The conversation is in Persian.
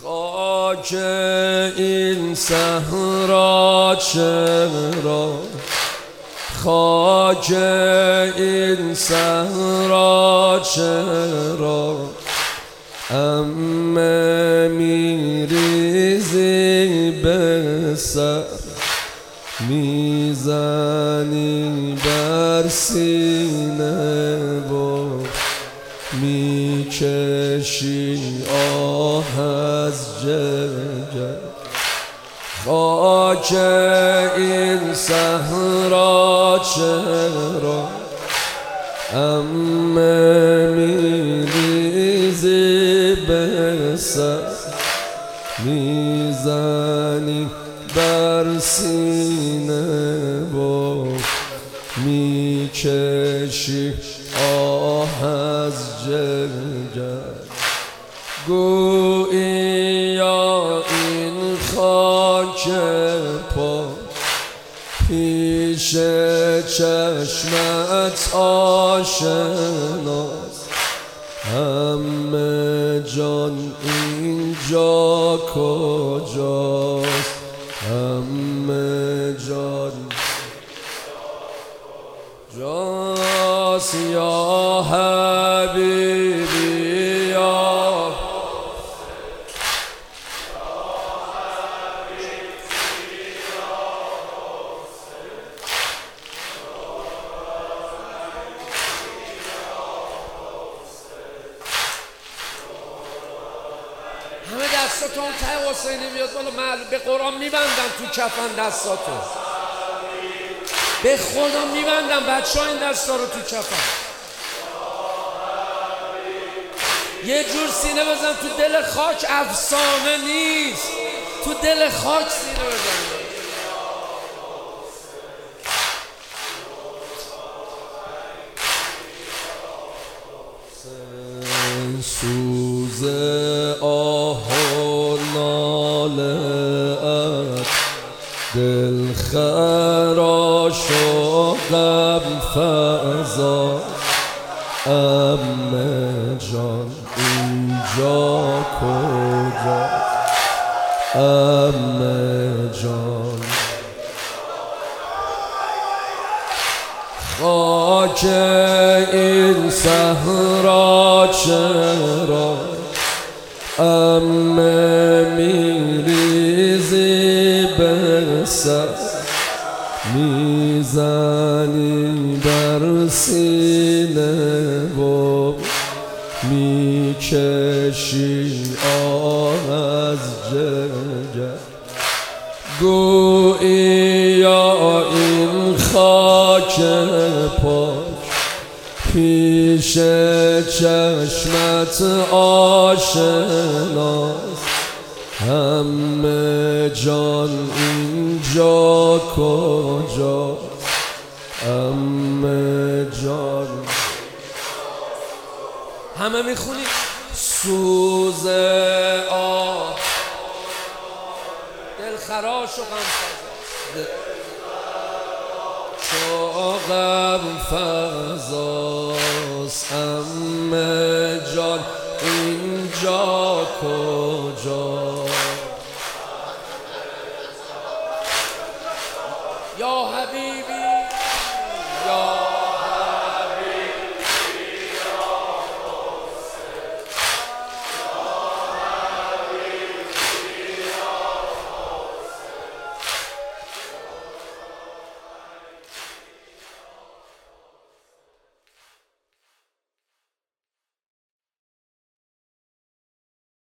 خاک این صحرا چرا، خاک این صحرا چرا عمه میریزی به سر، میزنی بر سینه و میکشی آه از جگر. خاک این صحرا چرا عمه میریزی به سر، میزنی بر سینه و میکشی آه از جگر. گوییا این خاک پا پیش چشمت آشناست، همه جان اینجا کجاست، همه جان جاست. یا حبیبی یا همه دستاتون ته حسینی میاد بالا، معلوم به قرآن میبندن تو کفن دستاتون، به خدا میبندن بچه ها این دستا رو تو کفن. یه جور سینه بزن تو دل خاک، افسانه نیست، تو دل خاک سینه بزن. سوز آه و ناله ات دل خراش و غم فزا، عمه جان اینجا کجا، عمه جان. خاک این صحرا چرا عمه میریزی به سر، میزنی بر سینه و میکشی آه از جگر. گوییا این خاک پاک پیش چشمت آشناست، همه جان اینجا کجاست، همه جان. همه میخونی سوز آه دلخراش و غم فزاست، همه جان اینجا کجاست.